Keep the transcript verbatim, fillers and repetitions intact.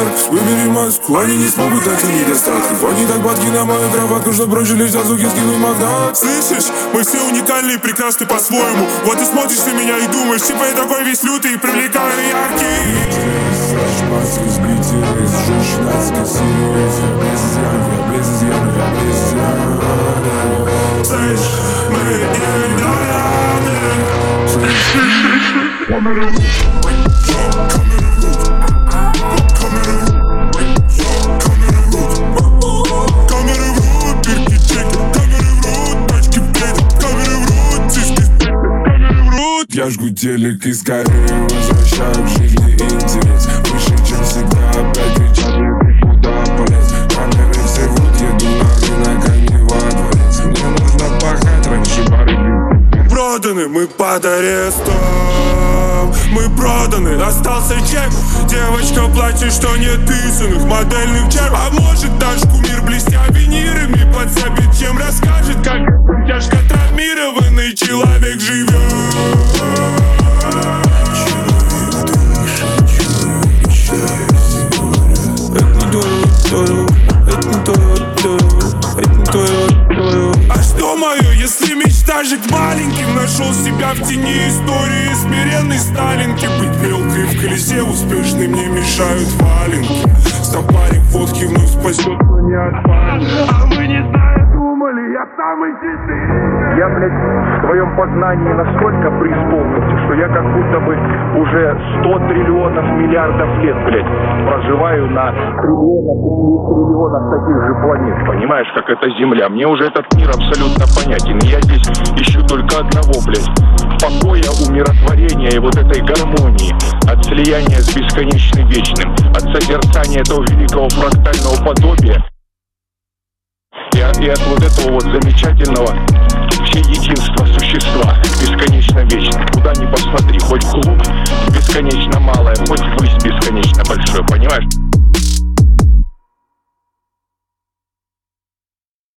яркость. Выбери маску, они не смогут оценить достатки. Они так падки на мою кроватку, что проще лишь за звуки скинуть магнат. Слышишь, мы все уникальны и прекрасны по-своему. Вот ты смотришь на меня и думаешь, типа я такой весь лютый и привлекаю яркий. Маски сглитили, жжешь нацка сириус. Я без изъян, я без изъян, я без изъян. Слышь, мы не доляны. Я жгу телек и скорее возвращаю к жизни интерес. Выше, чем всегда, опять кричат мне, ты куда полез. Камеры все врут, еду на рынок, а не во дворец. Мне нужно пахать, раньше бары били. Проданы, мы под арестом. Мы проданы, остался чек. Девочка плачет, что нет писаных модельных черв. А может даже кумир, блестя винирами, подсобит, чем расскажет, как тяжко травмированный человек живет. А что мое, если мечта жить маленьким? Нашел себя в тени истории смиренной Сталинки. Быть мелкой в колесе успешной мне мешают валенки. Стопарик водки вновь спасет, но не отпадет. А вы не зная думали, я самый чистый. Я, блядь, в твоем познании настолько преисполнился, что я как будто бы уже сто триллионов миллиардов лет, блядь, проживаю на триллионах и триллионах таких же планет. Понимаешь, как это Земля? Мне уже этот мир абсолютно понятен. Я здесь ищу только одного, блядь, покоя, умиротворения и вот этой гармонии. От слияния с бесконечным вечным, от созерцания этого великого фрактального подобия. И, и от вот этого вот замечательного всеединства существа, бесконечно вечно. Куда ни посмотри, хоть вглубь бесконечно малое, хоть ввысь бесконечно большое, понимаешь?